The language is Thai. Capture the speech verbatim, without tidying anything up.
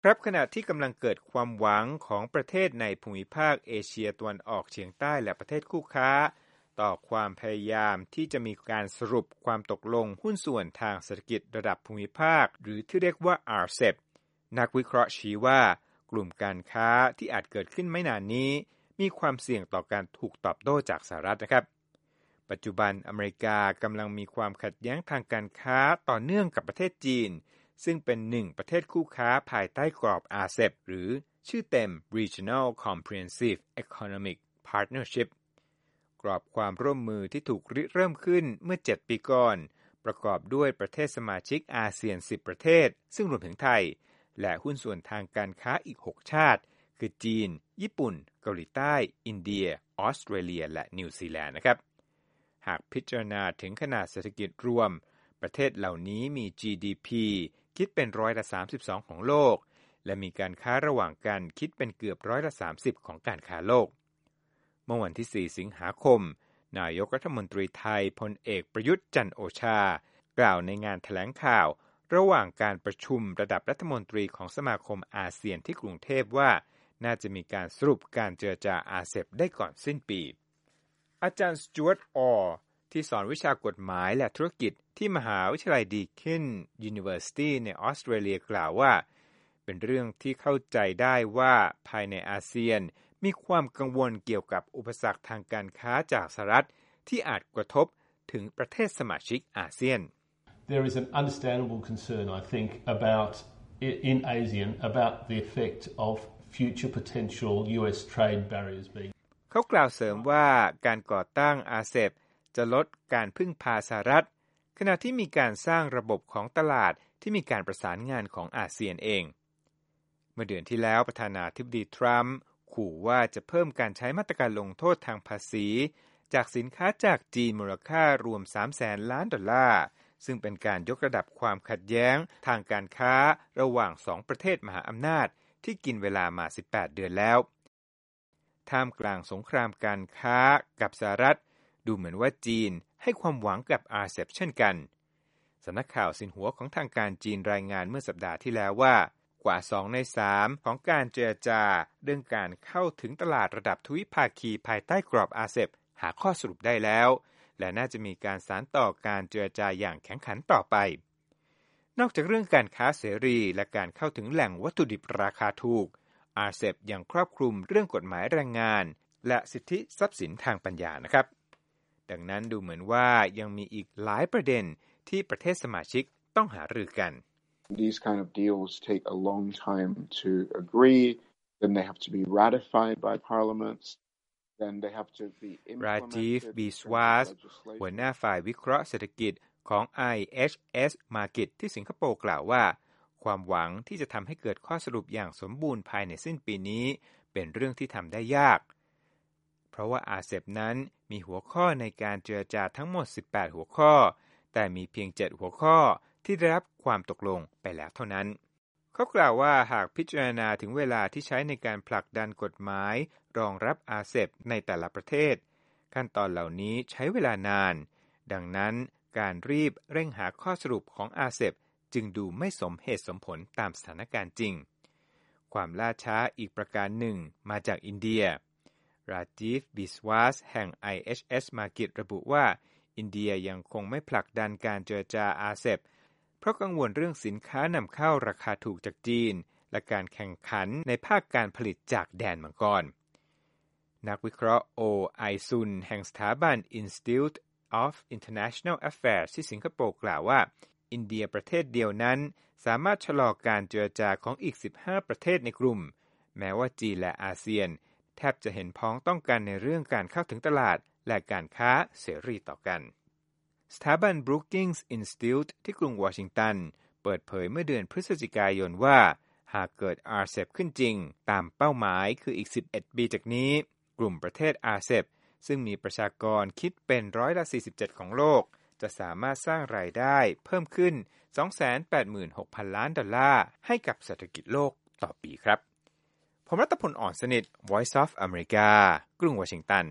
ครับขณะที่กำลังเกิดความหวังของประเทศในภูมิภาคเอเชียตะวันออกเฉียงใต้และประเทศคู่ค้าต่อความพยายามที่จะมีการสรุปความตกลงหุ้นส่วนทางเศรษฐกิจระดับภูมิภาคหรือที่เรียกว่า อาร์ เซ อี พี นักวิเคราะห์ชี้ว่ากลุ่มการค้าที่อาจเกิดขึ้นไม่นานนี้มีความเสี่ยงต่อการถูกตอบโต้จากสหรัฐนะครับปัจจุบันอเมริกากำลังมีความขัดแย้งทางการค้าต่อเนื่องกับประเทศจีนซึ่งเป็นหนึ่งประเทศคู่ค้าภายใต้กรอบ อาร์ เซ อี พี หรือชื่อเต็ม Regional Comprehensive Economic Partnership กรอบความร่วมมือที่ถูกริเริ่มขึ้นเมื่อเจ็ดปีก่อนประกอบด้วยประเทศสมาชิกอาเซียนสิบประเทศซึ่งรวมถึงไทยและหุ้นส่วนทางการค้าอีกหกชาติคือจีนญี่ปุ่นเกาหลีใต้อินเดียออสเตรเลียและนิวซีแลนด์นะครับหากพิจารณาถึงขนาดเศรษฐกิจรวมประเทศเหล่านี้มี จี ดี พี คิดเป็นร้อยละสามสิบสองของโลกและมีการค้าระหว่างกันคิดเป็นเกือบร้อยละสามสิบของการค้าโลกเมื่อวันที่สี่สิงหาคมนายกรัฐมนตรีไทยพลเอกประยุทธ์จันทร์โอชากล่าวในงานแถลงข่าวระหว่างการประชุมระดับรัฐมนตรีของสมาคมอาเซียนที่กรุงเทพว่าน่าจะมีการสรุปการเจรจา อาร์ เซ อี พี ได้ก่อนสิ้นปีอาจารย์สจ๊วต ออร์ที่สอนวิชากฎหมายและธุรกิจที่มหาวิทยาลัยดีเคนยูนิเวอร์ซิตี้ในออสเตรเลียกล่าวว่าเป็นเรื่องที่เข้าใจได้ว่าภายในอาเซียนมีความกังวลเกี่ยวกับอุปสรรคทางการค้าจากสหรัฐที่อาจกระทบถึงประเทศสมาชิกอาเซียน There is an understandable concern, I think, about in ASEAN about the effect of future potential ยู เอส trade barriers being เขากล่าวเสริมว่าการก่อตั้ง อาร์ เซ อี พี จะลดการพึ่งพาสหรัฐขณะที่มีการสร้างระบบของตลาดที่มีการประสานงานของอาเซียนเองเมื่อเดือนที่แล้วประธานาธิบดีทรัมป์ขู่ว่าจะเพิ่มการใช้มาตรการลงโทษทางภาษีจากสินค้าจากจีนมูลค่ารวม สามแสน ล้านดอลลาร์ซึ่งเป็นการยกระดับความขัดแย้งทางการค้าระหว่างสองประเทศมหาอำนาจที่กินเวลามาสิบแปดเดือนแล้วท่ามกลางสงครามการค้ากับสหรัฐดูเหมือนว่าจีนให้ความหวังกับ อาร์ เซ อี พี เช่นกันสำนักข่าวซินหัวของทางการจีนรายงานเมื่อสัปดาห์ที่แล้วว่ากว่าสองในสามของการเจรจาเรื่องการเข้าถึงตลาดระดับทวิภาคีภายใต้กรอบ อาร์ เซ อี พี หาข้อสรุปได้แล้วและน่าจะมีการสานต่อการเจรจาอย่างแข็งขันต่อไปนอกจากเรื่องการค้าเสรีและการเข้าถึงแหล่งวัตถุดิบราคาถูก อาร์ เซ อี พี ยังครอบคลุมเรื่องกฎหมายแรงงานและสิทธิทรัพย์สินทางปัญญานะครับดังนั้นดูเหมือนว่ายังมีอีกหลายประเด็นที่ประเทศสมาชิกต้องหารือกัน These kind of deals take a long time to agree, then they have to be ratified by parliaments, then they have to be implemented. Rajiv Biswas หัวหน้าฝ่ายวิเคราะห์เศรษฐกิจของ ไอ เอช เอส Market ที่สิงคโปร์กล่าวว่าความหวังที่จะทำให้เกิดข้อสรุปอย่างสมบูรณ์ภายในสิ้นปีนี้เป็นเรื่องที่ทำได้ยากเพราะว่า อาร์ เซ อี พี นั้นมีหัวข้อในการเจรจาทั้งหมดสิบแปดหัวข้อแต่มีเพียงเจ็ดหัวข้อที่ได้รับความตกลงไปแล้วเท่านั้นเขากล่าวว่าหากพิจารณาถึงเวลาที่ใช้ในการผลักดันกฎหมายรองรับ อาร์ เซ อี พี ในแต่ละประเทศขั้นตอนเหล่านี้ใช้เวลานานดังนั้นการรีบเร่งหาข้อสรุปของ อาร์ เซ อี พี จึงดูไม่สมเหตุสมผลตามสถานการณ์จริงความล่าช้าอีกประการหนึ่งมาจากอินเดียราจีฟ บิสวาสแห่ง ไอ เอช เอส Market ระบุว่าอินเดียยังคงไม่ผลักดันการเจรจา อาร์ เซ อี พี เพราะกังวลเรื่องสินค้านำเข้าราคาถูกจากจีนและการแข่งขันในภาคการผลิตจากแดนมังกรนักวิเคราะห์โอไอซุนแห่งสถาบัน Institute of International Affairs ที่สิงคโปร์กล่าวว่าอินเดียประเทศเดียวนั้นสามารถชะลอการเจรจาของอีกสิบห้าประเทศในกลุ่มแม้ว่าจีนและอาเซียนแทบจะเห็นพ้องต้องกันในเรื่องการเข้าถึงตลาดและการค้าเสรีต่อกันสถาบัน Brookings Institute ที่กรุงวอชิงตันเปิดเผยเมื่อเดือนพฤศจิกายนว่าหากเกิด อาร์ เซ อี พี ขึ้นจริงตามเป้าหมายคืออีกสิบเอ็ดปีจากนี้กลุ่มประเทศ อาร์ เซ อี พี ซึ่งมีประชากรคิดเป็นร้อยละสี่สิบเจ็ดของโลกจะสามารถสร้างรายได้เพิ่มขึ้น สองแสนแปดหมื่นหกพัน ล้านดอลลาร์ให้กับเศรษฐกิจโลกต่อปีครับผมรัตพล อ่อนสนิท Voice of America กรุงวอชิงตัน